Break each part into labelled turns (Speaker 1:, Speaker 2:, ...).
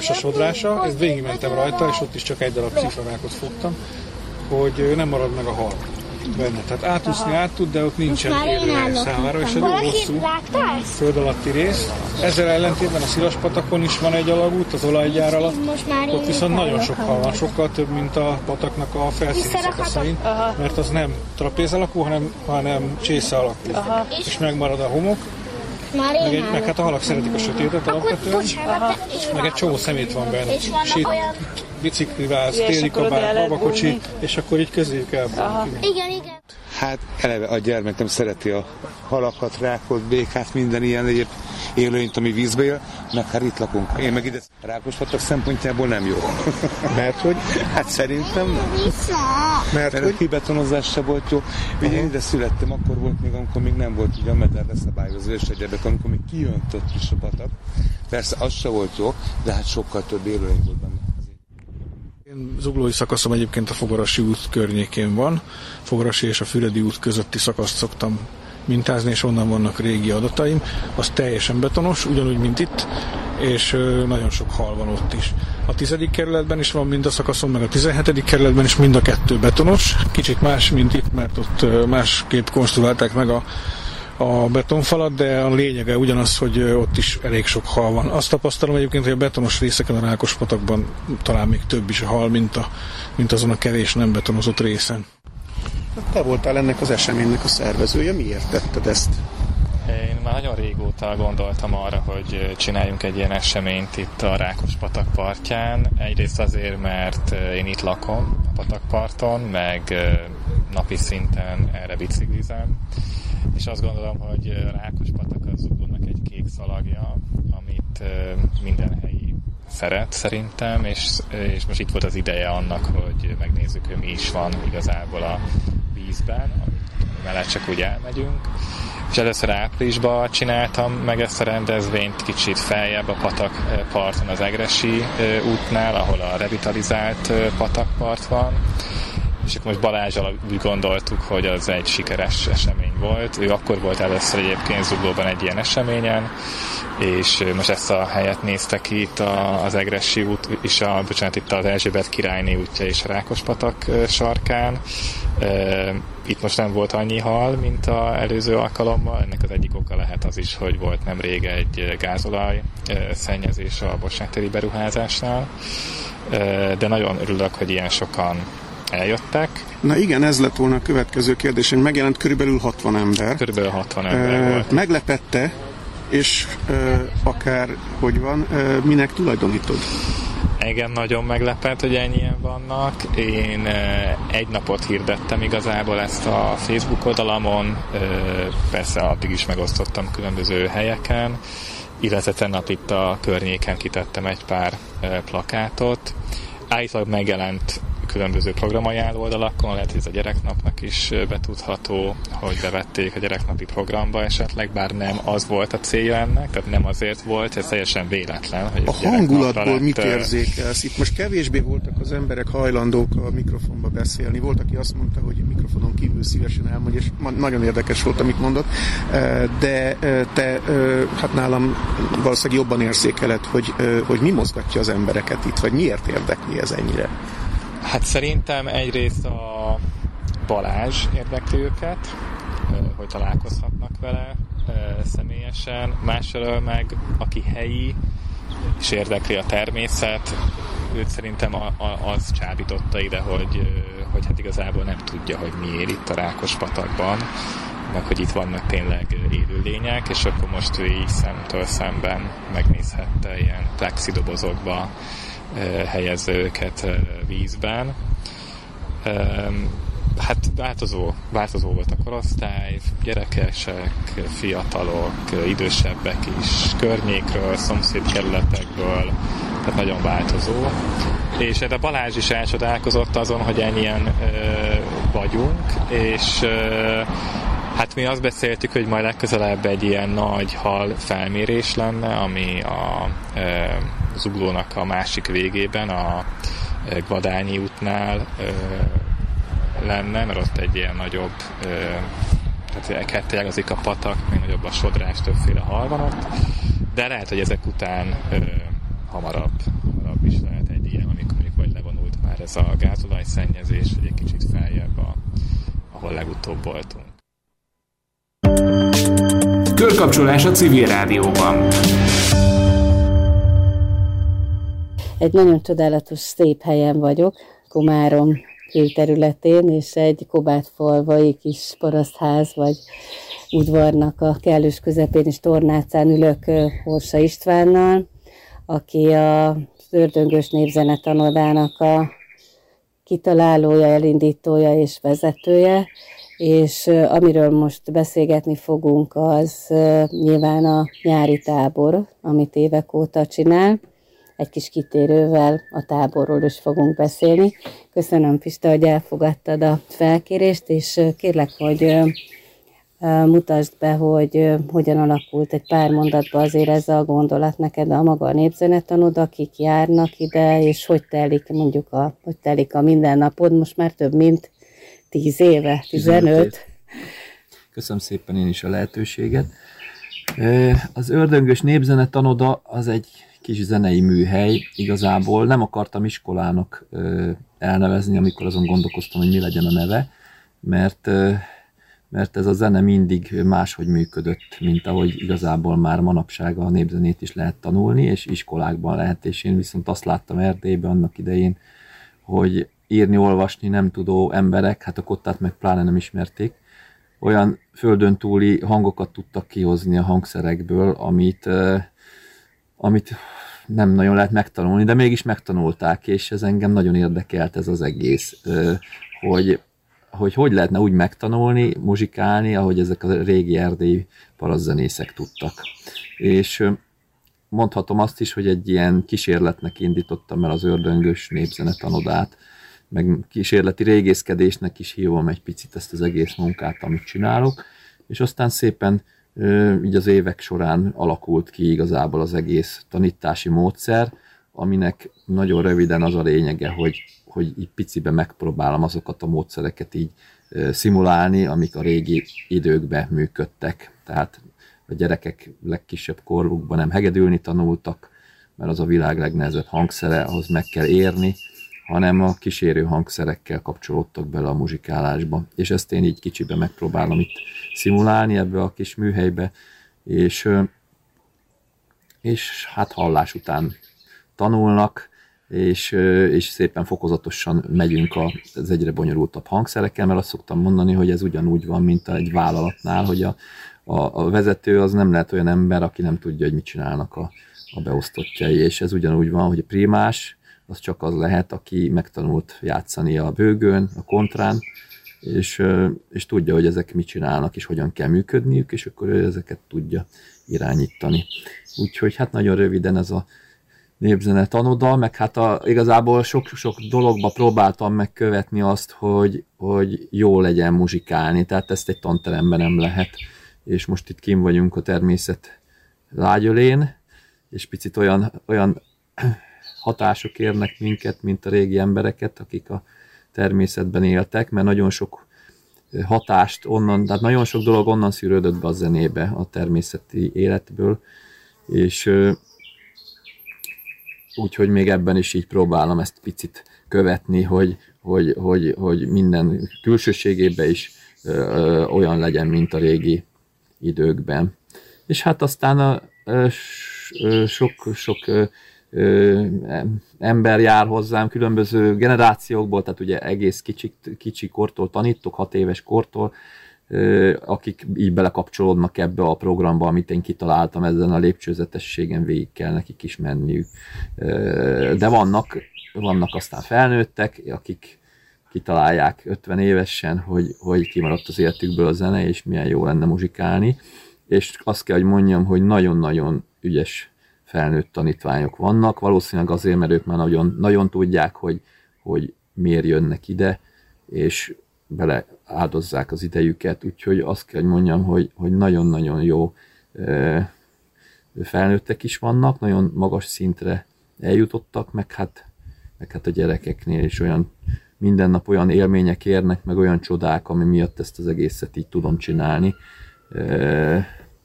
Speaker 1: a sodrása, ezt végigmentem rajta, és ott is csak egy darab cifrarákot fogtam, hogy nem marad meg a hal benne. Tehát átúszni át tud, de ott nincsen élőhely számára, és egy jó hosszú föld alatti rész. Ezzel ellentétben a Szilaspatakon is van egy alagút, az olajgyár alatt. Ott viszont nagyon sok hal van, sokkal több, mint a pataknak a felszíni szakaszain, mert az nem trapéz alakú, hanem csésze alakú. És megmarad a homok. Meg hát a halak szeretik a sötétet alapvetően, meg egy csomó szemét van benne. Sít, bicikliváz, téli kabát, babakocsi, és akkor így közéjük elfogunk.
Speaker 2: Igen.
Speaker 3: Hát eleve a gyermekem szereti a halakat, rákot, békát, minden ilyen egyéb élőlényt, ami vízbe él, meg hát itt lakunk. Én meg ide Rákospatak szempontjából nem jó.
Speaker 1: Mert hogy?
Speaker 3: Hát szerintem nem. Mert a kibetonozás se volt jó. Ugye én ide születtem, akkor volt még, amikor még nem volt ugye a mederre szabályozó, és egyebek, amikor még kijöntött is a patak. Persze az se volt jó, de hát sokkal több élőlény volt benne.
Speaker 1: Én zuglói szakaszom egyébként a Fogarasi út környékén van. Fogarasi és a Füredi út közötti szakaszt szoktam mintázni, és onnan vannak régi adataim. Az teljesen betonos, ugyanúgy, mint itt, és nagyon sok hal van ott is. A 10. kerületben is van mind a szakaszon, meg a 17. kerületben is mind a kettő betonos. Kicsit más, mint itt, mert ott másképp konstruálták meg a betonfalat, de a lényege ugyanaz, hogy ott is elég sok hal van. Azt tapasztalom egyébként, hogy a betonos részeken a Rákospatakban talán még több is a hal, mint azon a kevés nem betonozott részen.
Speaker 4: Te voltál ennek az eseménynek a szervezője, miért tetted ezt?
Speaker 5: Én már nagyon régóta gondoltam arra, hogy csináljunk egy ilyen eseményt itt a Rákospatak partján. Egyrészt azért, mert én itt lakom a patakparton, meg napi szinten erre biciklizem, és azt gondolom, hogy a Rákospatak az Zuglónak egy kék szalagja, amit minden helyi szeret szerintem, és most itt volt az ideje annak, hogy megnézzük, hogy mi is van igazából a vízben, mellett csak úgy elmegyünk. És először áprilisban csináltam meg ezt a rendezvényt kicsit feljebb a patakparton az Egressy útnál, ahol a revitalizált patakpart van. És akkor most Balázsal úgy gondoltuk, hogy az egy sikeres esemény volt. Ő akkor volt először egyébként Zuglóban egy ilyen eseményen, és most ezt a helyet nézte ki itt az Egressy út, és itt az Erzsébet királyné útja és a Rákospatak sarkán. Itt most nem volt annyi hal, mint az előző alkalommal. Ennek az egyik oka lehet az is, hogy volt nemrég egy gázolaj szennyezés a Bosnyák-téri beruházásnál. De nagyon örülök, hogy ilyen sokan eljöttek.
Speaker 4: Na igen, ez lett volna a következő kérdés, hogy megjelent körülbelül 60 ember.
Speaker 5: Körülbelül 60 ember volt.
Speaker 4: Meglepette, és akár hogy van, minek tulajdonítod?
Speaker 5: Engem nagyon meglepett, hogy ennyien vannak. Én egy napot hirdettem igazából ezt a Facebook oldalamon, persze addig is megosztottam különböző helyeken, illetve tennap itt a környéken kitettem egy pár plakátot. Állítólag megjelent különböző programajánló oldalakon, lehet, hogy ez a gyereknapnak is betudható, hogy bevették a gyereknapi programba esetleg, bár nem az volt a célja ennek, tehát nem azért volt, ez teljesen véletlen. Hogy
Speaker 4: a hangulatból mit érzékelsz? Itt most kevésbé voltak az emberek hajlandók a mikrofonba beszélni. Volt, aki azt mondta, hogy mikrofonon kívül szívesen elmondja, és nagyon érdekes volt, amit mondott, de te hát nálam valószínűleg jobban érzékeled, hogy mi mozgatja az embereket itt, vagy miért érdekli ez ennyire?
Speaker 5: Hát szerintem egyrészt a Balázs érdekli őket, hogy találkozhatnak vele személyesen, másfelől meg aki helyi és érdekli a természet, őt szerintem az csábította ide, hogy hát igazából nem tudja, hogy mi él itt a Rákospatakban, meg hogy itt vannak tényleg élőlények, és akkor most ő így szemtől szemben megnézhette ilyen plexidobozokba helyezve őket vízben. Hát változó volt a korosztály, gyerekesek, fiatalok, idősebbek is, környékről, szomszédkerületekből, tehát nagyon változó. És erre Balázs is elcsodálkozott azon, hogy ennyien vagyunk, és hát mi azt beszéltük, hogy majd legközelebb egy ilyen nagy hal felmérés lenne, ami a Zuglónak a másik végében, a Gvadányi útnál lenne, mert ott egy ilyen nagyobb, tehát kettéágazik a patak, még nagyobb a sodrás, többféle hal van ott, de lehet, hogy ezek után hamarabb hamarabb is lehet egy ilyen, amikor még vagy levonult már ez a gázolajszennyezés, vagy egy kicsit feljebb, ahol legutóbb voltunk.
Speaker 2: Körkapcsolás a civil rádióban.
Speaker 6: Egy nagyon csodálatos, szép helyen vagyok, Komárom külterületén, és egy kobátfalvai kis parasztház vagy udvarnak a kellős közepén és tornácán ülök Horsa Istvánnal, aki az Ördöngös Népzenetanodának a kitalálója, elindítója és vezetője, és amiről most beszélgetni fogunk, az nyilván a nyári tábor, amit évek óta csinál. Egy kis kitérővel a táborról is fogunk beszélni. Köszönöm, Pista, hogy elfogadtad a felkérést, és kérlek, hogy mutasd be, hogy hogyan alakult egy pár mondatban azért ez a gondolat neked, a maga a népzenetanod, akik járnak ide, és hogy telik a mindennapod, most már több mint 10 éve, 15.
Speaker 7: Köszönöm szépen én is a lehetőséget. Az Ördöngös Népzenetanoda az egy kis zenei műhely, igazából nem akartam iskolának elnevezni, amikor azon gondolkoztam, hogy mi legyen a neve, mert ez a zene mindig máshogy működött, mint ahogy igazából már manapság a népzenét is lehet tanulni, és iskolákban lehet, és én viszont azt láttam Erdélyben annak idején, hogy írni, olvasni nem tudó emberek, hát a kottát meg pláne nem ismerték, olyan földön túli hangokat tudtak kihozni a hangszerekből, amit nem nagyon lehet megtanulni, de mégis megtanulták, és ez engem nagyon érdekelt ez az egész, hogy lehetne úgy megtanulni, muzsikálni, ahogy ezek a régi erdélyi parasztzenészek tudtak. És mondhatom azt is, hogy egy ilyen kísérletnek indítottam el az Ördöngös Népzenetanodát, meg kísérleti régészkedésnek is hívom egy picit ezt az egész munkát, amit csinálok, és aztán szépen így az évek során alakult ki igazából az egész tanítási módszer, aminek nagyon röviden az a lényege, hogy így piciben megpróbálom azokat a módszereket így szimulálni, amik a régi időkben működtek. Tehát a gyerekek legkisebb korukban nem hegedülni tanultak, mert az a világ legnehezebb hangszere, ahhoz meg kell érni, hanem a kísérő hangszerekkel kapcsolódtak bele a muzsikálásba. És ezt én így kicsiben megpróbálom itt szimulálni ebbe a kis műhelybe, és hát hallás után tanulnak, és szépen fokozatosan megyünk az egyre bonyolultabb hangszerekkel, mert azt szoktam mondani, hogy ez ugyanúgy van, mint egy vállalatnál, hogy a vezető az nem lehet olyan ember, aki nem tudja, hogy mit csinálnak a beosztottjai, és ez ugyanúgy van, hogy a primás, az csak az lehet, aki megtanult játszani a bőgőn, a kontrán, és tudja, hogy ezek mit csinálnak, és hogyan kell működniük, és akkor ő ezeket tudja irányítani. Úgyhogy hát nagyon röviden ez a népzenetanoda, meg hát igazából sok dologba próbáltam megkövetni azt, hogy jó legyen muzsikálni, tehát ezt egy tanteremben nem lehet, és most itt kint vagyunk a természet lágyölén, és picit olyan hatások érnek minket, mint a régi embereket, akik a természetben éltek, mert nagyon sok hatást onnan, tehát nagyon sok dolog onnan szűrődött be a zenébe a természeti életből, és úgyhogy még ebben is így próbálom ezt picit követni, hogy minden külsőségében is olyan legyen, mint a régi időkben. És hát aztán sok ember jár hozzám különböző generációkból, tehát ugye egész kicsi kortól tanítok, 6 éves kortól, akik így belekapcsolódnak ebbe a programba, amit én kitaláltam, ezen a lépcsőzetességen végig kell nekik is menniük. De vannak aztán felnőttek, akik kitalálják 50 évesen, hogy kimaradt az életükből a zene, és milyen jó lenne muzsikálni. És azt kell, hogy mondjam, hogy nagyon-nagyon ügyes felnőtt tanítványok vannak, valószínűleg azért, mert ők már nagyon, nagyon tudják, hogy miért jönnek ide, és beleáldozzák az idejüket, úgyhogy azt kell, hogy mondjam, hogy nagyon-nagyon jó felnőttek is vannak, nagyon magas szintre eljutottak, meg hát a gyerekeknél is minden nap olyan élmények érnek, meg olyan csodák, ami miatt ezt az egészet így tudom csinálni.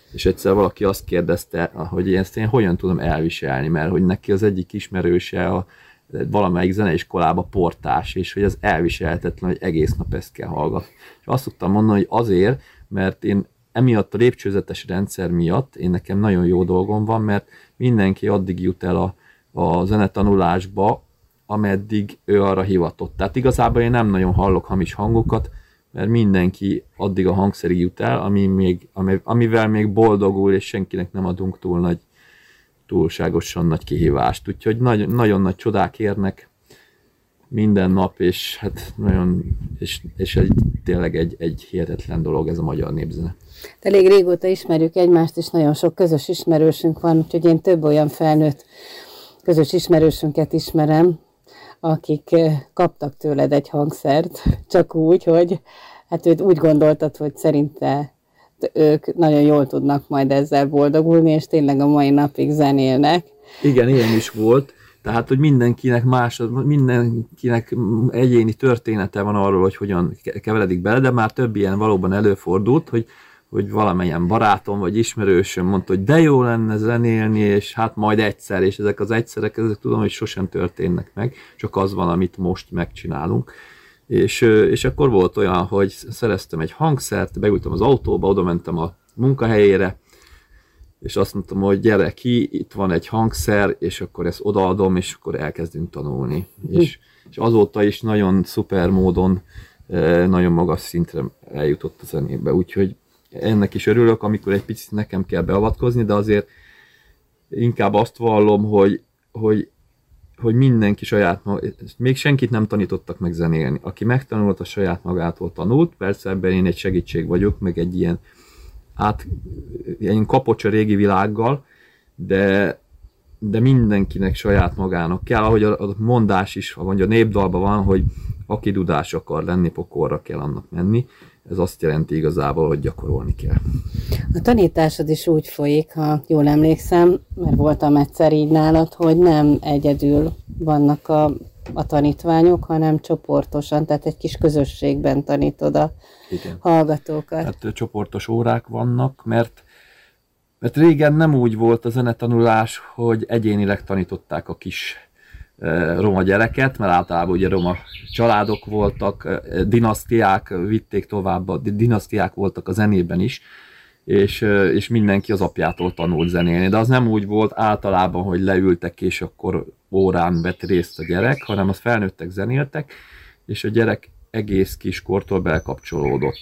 Speaker 7: és egyszer valaki azt kérdezte, hogy ezt én hogyan tudom elviselni, mert hogy neki az egyik ismerőse valamelyik zeneiskolába portás, és hogy ez elviselhetetlen, hogy egész nap ezt kell hallgatni. És azt szoktam mondani, hogy azért, mert én emiatt a lépcsőzetes rendszer miatt nekem nagyon jó dolgom van, mert mindenki addig jut el a zenetanulásba, ameddig ő arra hivatott. Tehát igazából én nem nagyon hallok hamis hangokat, mert mindenki addig a hangszerig jut el, amivel még boldogul, és senkinek nem adunk túlságosan nagy kihívást. Úgyhogy nagyon nagy csodák érnek minden nap, és hát tényleg egy hihetetlen dolog ez a magyar népzene.
Speaker 6: Elég régóta ismerjük egymást, és nagyon sok közös ismerősünk van, úgyhogy én több olyan felnőtt közös ismerősünket ismerem, akik kaptak tőled egy hangszert, csak úgy, hogy hát őt úgy gondoltad, hogy szerinte ők nagyon jól tudnak majd ezzel boldogulni, és tényleg a mai napig zenélnek.
Speaker 7: Igen, ilyen is volt. Tehát, hogy mindenkinek egyéni története van arról, hogy hogyan keveredik bele, de már több ilyen valóban előfordult, hogy valamilyen barátom vagy ismerősöm mondta, hogy de jó lenne zenélni, és hát majd egyszer, és ezek az egyszerek, ezek tudom, hogy sosem történnek meg, csak az van, amit most megcsinálunk. És akkor volt olyan, hogy szereztem egy hangszert, beültem az autóba, oda mentem a munkahelyére, és azt mondtam, hogy gyere ki, itt van egy hangszer, és akkor ezt odaadom, és akkor elkezdünk tanulni. És azóta is nagyon szuper módon, nagyon magas szintre eljutott a zenébe, úgyhogy ennek is örülök, amikor egy picit nekem kell beavatkozni, de azért inkább azt vallom, hogy mindenki saját maga, még senkit nem tanítottak meg zenélni. Aki megtanult, a saját magától tanult, persze ebben én egy segítség vagyok, meg egy ilyen kapocs a régi világgal, de mindenkinek saját magának kell, ahogy a mondás is, vagy a népdalban van, hogy aki dudás akar lenni, pokolra kell annak menni. Ez azt jelenti igazából, hogy gyakorolni kell.
Speaker 6: A tanításod is úgy folyik, ha jól emlékszem, mert voltam egyszer így nálad, hogy nem egyedül vannak a tanítványok, hanem csoportosan, tehát egy kis közösségben tanítod a hallgatókat.
Speaker 7: Tehát csoportos órák vannak, mert régen nem úgy volt a zenetanulás, hogy egyénileg tanították a kis roma gyereket, mert általában ugye roma családok voltak, dinasztiák vitték tovább, dinasztiák voltak a zenében is, és mindenki az apjától tanult zenélni. De az nem úgy volt általában, hogy leültek, és akkor órán vett részt a gyerek, hanem az felnőttek zenéltek, és a gyerek egész kiskortól belekapcsolódott.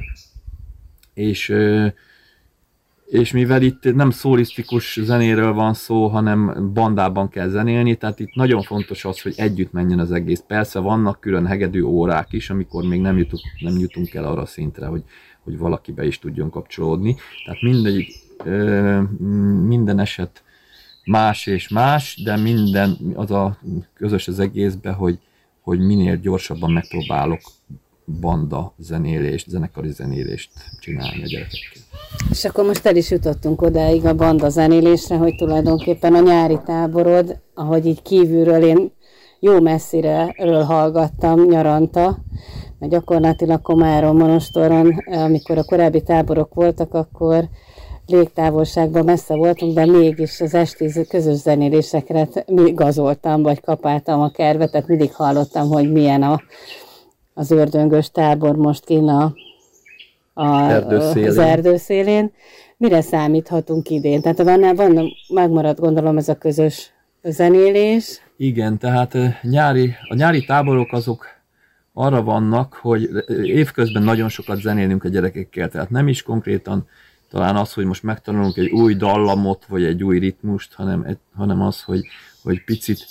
Speaker 7: És mivel itt nem szólisztikus zenéről van szó, hanem bandában kell zenélni, tehát itt nagyon fontos az, hogy együtt menjen az egész. Persze vannak külön hegedű órák is, amikor még nem jutunk el arra szintre, hogy valaki be is tudjon kapcsolódni. Tehát minden eset más és más, de minden az a közös az egészben, hogy minél gyorsabban megpróbálok banda zenélést, zenekari zenélést csinálni a gyerekekkel.
Speaker 6: És akkor most el is jutottunk odáig a banda zenélésre, hogy tulajdonképpen a nyári táborod, ahogy így kívülről én jó messziről hallgattam nyaranta, mert gyakorlatilag Komárom, Monostoron, amikor a korábbi táborok voltak, akkor légtávolságban messze voltunk, de mégis az esti közös zenélésekre gazoltam, vagy kapáltam a kervet, tehát mindig hallottam, hogy milyen az ördöngös tábor most kint az erdőszélén. Mire számíthatunk idén? Tehát van megmaradt, gondolom, ez a közös zenélés.
Speaker 7: Igen, tehát a nyári táborok azok arra vannak, hogy évközben nagyon sokat zenélünk a gyerekekkel, tehát nem is konkrétan talán az, hogy most megtanulunk egy új dallamot, vagy egy új ritmust, hanem az, hogy picit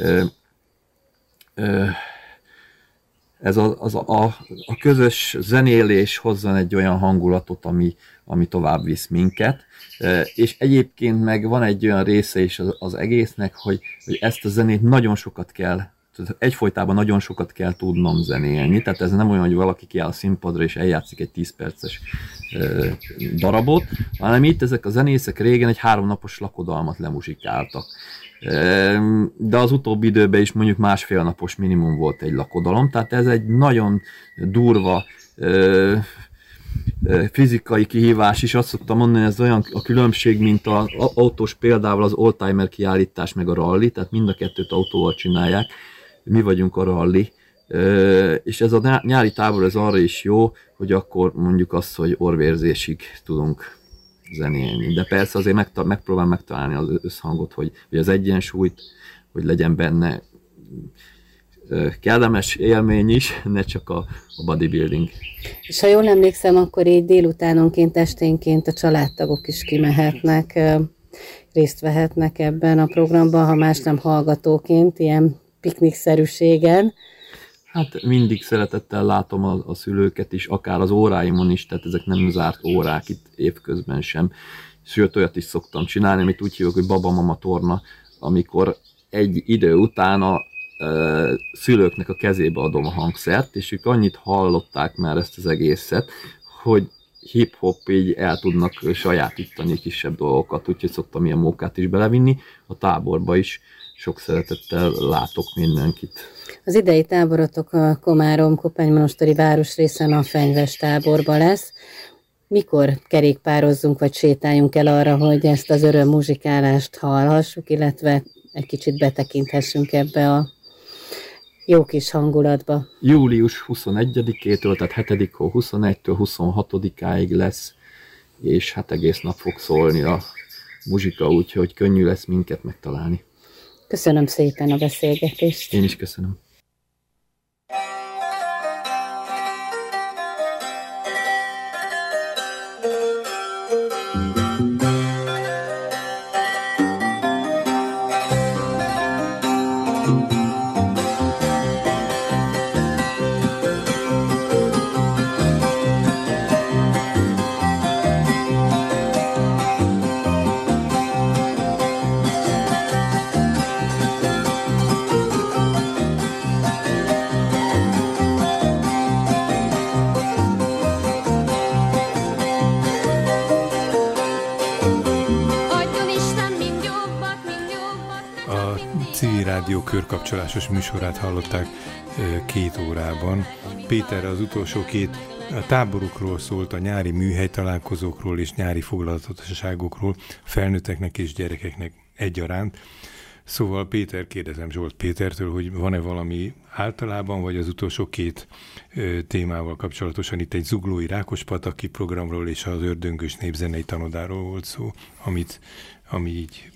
Speaker 7: ez a közös zenélés hozzon egy olyan hangulatot, ami tovább visz minket. És egyébként meg van egy olyan része is az egésznek, hogy ezt a zenét nagyon sokat kell, egyfolytában nagyon sokat kell tudnom zenélni. Tehát ez nem olyan, hogy valaki kiáll a színpadra és eljátszik egy 10 perces darabot, hanem itt ezek a zenészek régen egy 3 napos lakodalmat lemuzsikáltak. De az utóbbi időben is mondjuk 1,5 napos minimum volt egy lakodalom, tehát ez egy nagyon durva fizikai kihívás is. Azt szoktam mondani, ez olyan a különbség, mint az autós példával az oldtimer kiállítás meg a rally, tehát mind a kettőt autóval csinálják. Mi vagyunk a rally. És ez a nyári tábor ez arra is jó, hogy akkor mondjuk azt, hogy orvérzésig tudunk zenélni. De persze azért megpróbál megtalálni az összhangot, hogy az egyensúlyt, hogy legyen benne kellemes élmény is, ne csak a bodybuilding.
Speaker 6: És ha jól emlékszem, akkor így délutánonként, esténként a családtagok is kimehetnek, részt vehetnek ebben a programban, ha más nem hallgatóként, ilyen piknikszerűségen.
Speaker 7: Hát mindig szeretettel látom a szülőket is, akár az óráimon is, tehát ezek nem zárt órák itt évközben sem. Sőt, olyat is szoktam csinálni, amit úgy hívok, hogy baba-mama torna, amikor egy idő után a szülőknek a kezébe adom a hangszert, és ők annyit hallották már ezt az egészet, hogy hip-hop így el tudnak sajátítani kisebb dolgokat, úgyhogy szoktam ilyen mókát is belevinni. A táborba is sok szeretettel látok mindenkit.
Speaker 6: Az idei táborotok a Komárom-Kopánymonosteri városrészen a Fenyves táborban lesz. Mikor kerékpározzunk, vagy sétáljunk el arra, hogy ezt az örömmuzsikálást hallhassuk, illetve egy kicsit betekinthessünk ebbe a jó kis hangulatba?
Speaker 7: Július 21-től, tehát 7. hó 21-től 26-áig lesz, és hát egész nap fog szólni a muzsika, úgyhogy könnyű lesz minket megtalálni.
Speaker 6: Köszönöm szépen a beszélgetést.
Speaker 7: Én is köszönöm.
Speaker 8: Körkapcsolásos műsorát hallották 2 órában. Péter az utolsó 2 táborukról szólt, a nyári műhelytalálkozókról és nyári foglalatosságokról, felnőtteknek és gyerekeknek egyaránt. Szóval Péter, kérdezem Zsolt Pétertől, hogy van-e valami általában, vagy az utolsó 2 témával kapcsolatosan, itt egy zuglói Rákospataki programról és az ördöngös népzenei tanodáról volt szó, ami így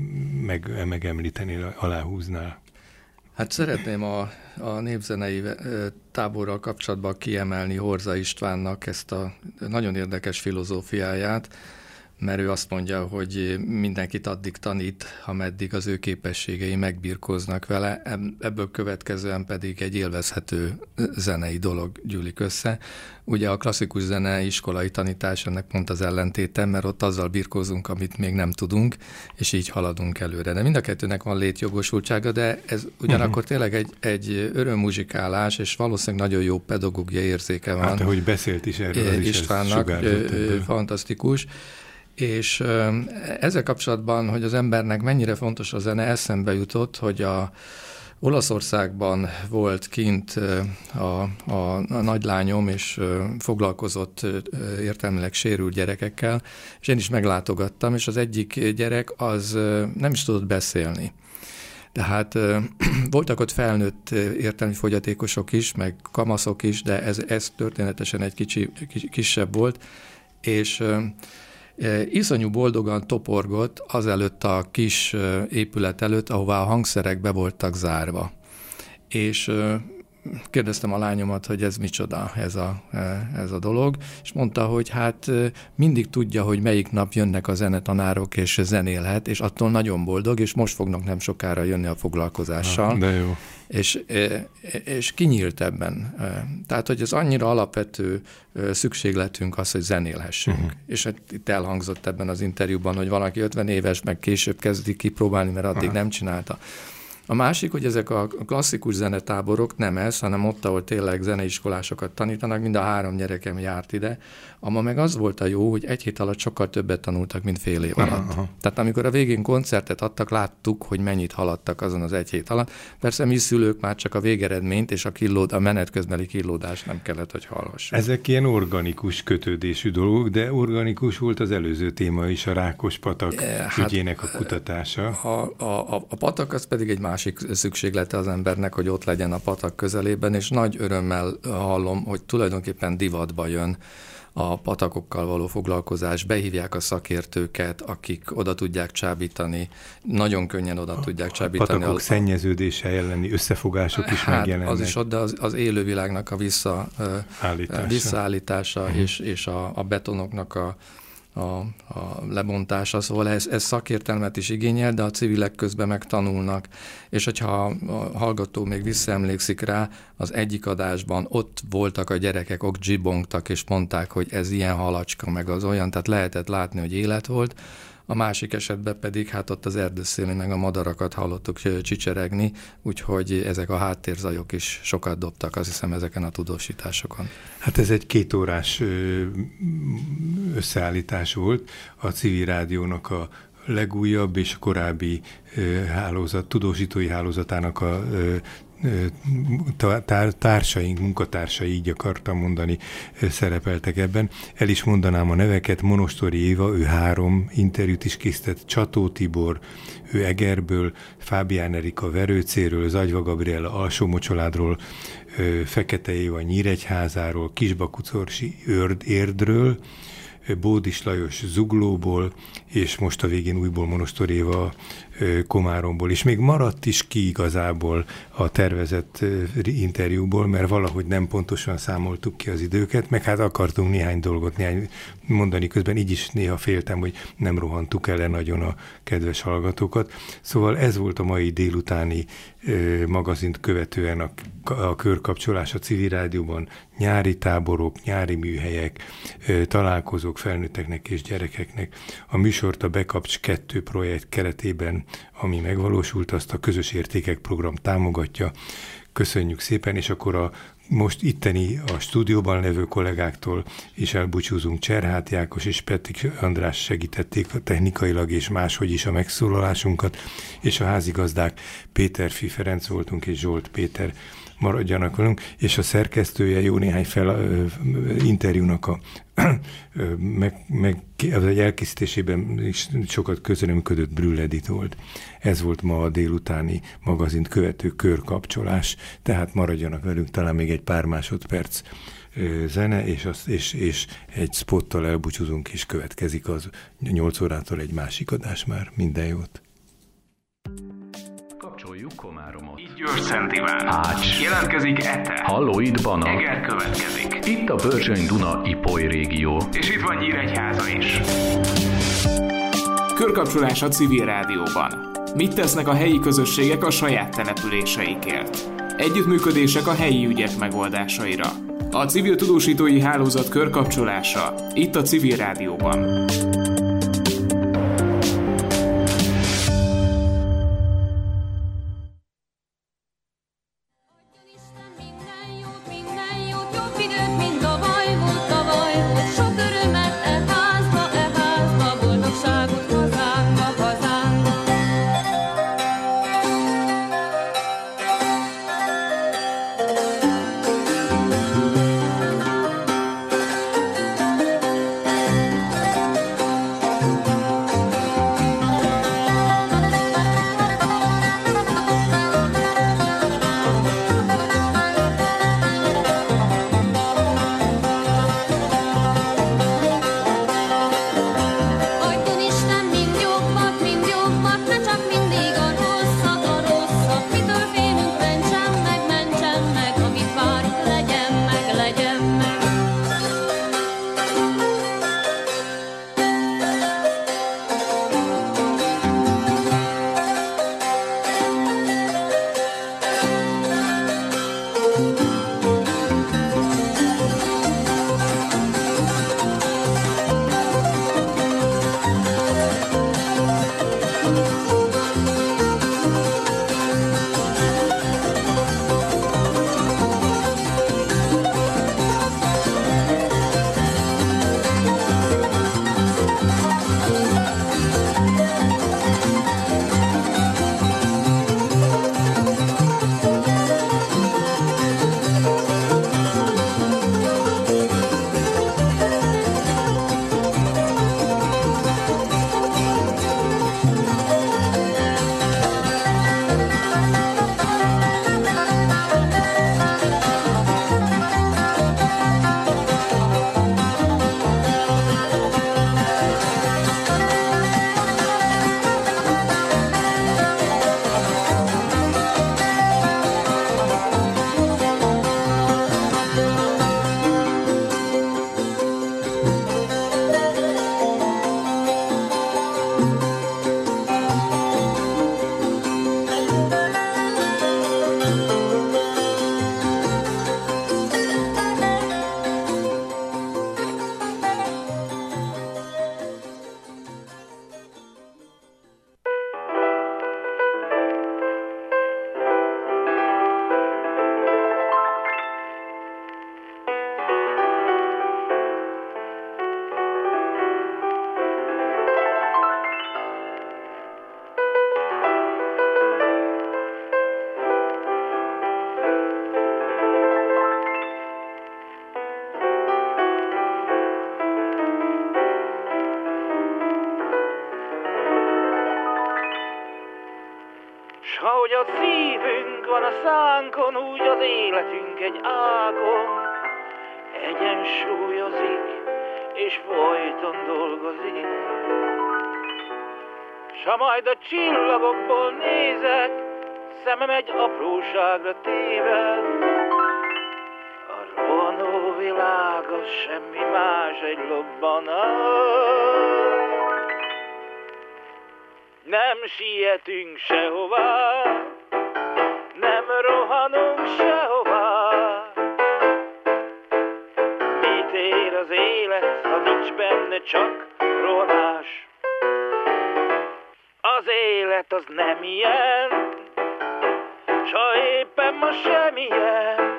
Speaker 8: megemlítenél, aláhúznál.
Speaker 9: Hát szeretném a népzenei táborral kapcsolatban kiemelni Horza Istvánnak ezt a nagyon érdekes filozófiáját, mert ő azt mondja, hogy mindenkit addig tanít, ameddig az ő képességei megbirkóznak vele, ebből következően pedig egy élvezhető zenei dolog gyűlik össze. Ugye a klasszikus zene iskolai tanítás ennek pont az ellentéte, mert ott azzal birkózunk, amit még nem tudunk, és így haladunk előre. De mind a kettőnek van létjogosultsága, de ez ugyanakkor tényleg egy örömmuzsikálás, és valószínűleg nagyon jó pedagógiai érzéke van.
Speaker 8: Hát, ahogy beszélt is erről, az
Speaker 9: Istvánnak, fantasztikus. És ezzel kapcsolatban, hogy az embernek mennyire fontos a zene, eszembe jutott, hogy Olaszországban volt kint a nagylányom, és foglalkozott értelmileg sérült gyerekekkel, és én is meglátogattam, és az egyik gyerek az nem is tudott beszélni. Tehát voltak ott felnőtt értelmi fogyatékosok is, meg kamaszok is, de ez történetesen egy kisebb volt, és iszonyú boldogan toporgott azelőtt a kis épület előtt, ahová a hangszerek be voltak zárva. És kérdeztem a lányomat, hogy ez micsoda, ez a dolog, és mondta, hogy hát mindig tudja, hogy melyik nap jönnek a zenetanárok, és zenélhet, és attól nagyon boldog, és most fognak nem sokára jönni a foglalkozással.
Speaker 8: De jó.
Speaker 9: És kinyílt ebben. Tehát, hogy ez annyira alapvető szükségletünk az, hogy zenélhessünk. És itt elhangzott ebben az interjúban, hogy valaki 50 éves, meg később kezdi kipróbálni, mert addig nem csinálta. A másik, hogy ezek a klasszikus zenetáborok nem ez, hanem ott, ahol tényleg zeneiskolásokat tanítanak, mind a 3 gyerekem járt ide, ama meg az volt a jó, hogy 1 hét alatt sokkal többet tanultak, mint fél év alatt. Tehát amikor a végén koncertet adtak, láttuk, hogy mennyit haladtak azon az 1 hét alatt. Persze mi szülők már csak a végeredményt és a menet közbeli killódást nem kellett, hogy hallhassuk.
Speaker 8: Ezek ilyen organikus kötődésű dolgok, de organikus volt az előző téma is, a Rákospatak ügyének a kutatása.
Speaker 9: A patak az pedig egy másik szükséglete az embernek, hogy ott legyen a patak közelében, és nagy örömmel hallom, hogy tulajdonképpen divatba jön a patakokkal való foglalkozás, behívják a szakértőket, akik oda tudják csábítani, nagyon könnyen oda tudják csábítani.
Speaker 8: A patakok szennyeződése elleni összefogások is megjelennek.
Speaker 9: Az is ott, de az élővilágnak a visszaállítása és a betonoknak a lebontása, szóval ez szakértelmet is igényel, de a civilek közben meg tanulnak, és hogyha a hallgató még visszaemlékszik rá, az egyik adásban ott voltak a gyerekek, ott zsibongtak, és mondták, hogy ez ilyen halacska, meg az olyan, tehát lehetett látni, hogy élet volt. A másik esetben pedig hát ott az erdőszélén meg a madarakat hallottuk csicseregni, úgyhogy ezek a háttérzajok is sokat dobtak, azt hiszem, ezeken a tudósításokon.
Speaker 8: Hát ez egy 2 órás összeállítás volt, a civil rádiónak a legújabb és korábbi tudósítói hálózatának a társaink, munkatársai, így akartam mondani, szerepeltek ebben. El is mondanám a neveket: Monostori Éva, ő 3 interjút is készített, Csató Tibor, ő Egerből, Fábián Erika Verőcéről, Zagyva Gabriella Alsó-Mocsoládról, Fekete Éva Nyíregyházáról, Kisbakucorsi Érdről, Bódis Lajos Zuglóból, és most a végén újból Monostori Éva Komáromból, és még maradt is ki igazából a tervezett interjúból, mert valahogy nem pontosan számoltuk ki az időket, meg hát akartunk néhány dolgot mondani közben, így is néha féltem, hogy nem rohantuk el nagyon a kedves hallgatókat. Szóval ez volt a mai délutáni magazint követően a körkapcsolás a civil rádióban, nyári táborok, nyári műhelyek, találkozók felnőtteknek és gyerekeknek. A műsort a Bekapcs 2 projekt keretében, ami megvalósult, azt a Közös Értékek Program támogatja. Köszönjük szépen, és akkor most itteni a stúdióban levő kollégáktól is elbúcsúzunk. Cserháti Ákos és Petrik András segítették technikailag és máshogy is a megszólalásunkat, és a házigazdák Péterfi Ferenc voltunk és Zsolt Péter. Maradjanak velünk, és a szerkesztője jó néhány interjúnak az egy elkészítésében is sokat közreműködött Brühl Edith volt. Ez volt ma a délutáni magazint követő körkapcsolás, tehát maradjanak velünk, talán még egy pár másodperc zene, és egy spottal elbúcsúzunk, és következik az 8 órától egy másik adás már. Minden jót!
Speaker 2: Kapcsoljuk Komáromot. Itt György-Szent Iván. Ács. Jelentkezik Ete. Halló, itt Bana. Eger következik. Itt a Börzsöny-Duna-Ipoly régió. És itt van Nyíregyháza is. Körkapcsolás a civil rádióban. Mit tesznek a helyi közösségek a saját településeikért? Együttműködések a helyi ügyek megoldásaira. A civil tudósítói hálózat körkapcsolása. Itt a civil rádióban.
Speaker 10: a szívünk van a szánkon, úgy az életünk egy ágon. Egyensúlyozik, és folyton dolgozik. S ha majd a csillagokból nézek, szemem egy apróságra téved. A rohanó világ az semmi más, egy lobbanás. Nem sietünk sehová, nem rohanunk sehová. Mit ér az élet, ha nincs benne csak rohanás? Az élet az nem ilyen, s ha éppen ma semmilyen.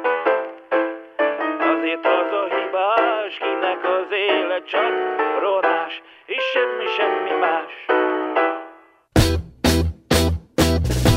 Speaker 10: Azért az a hibás, kinek az élet csak rohanás, és semmi más.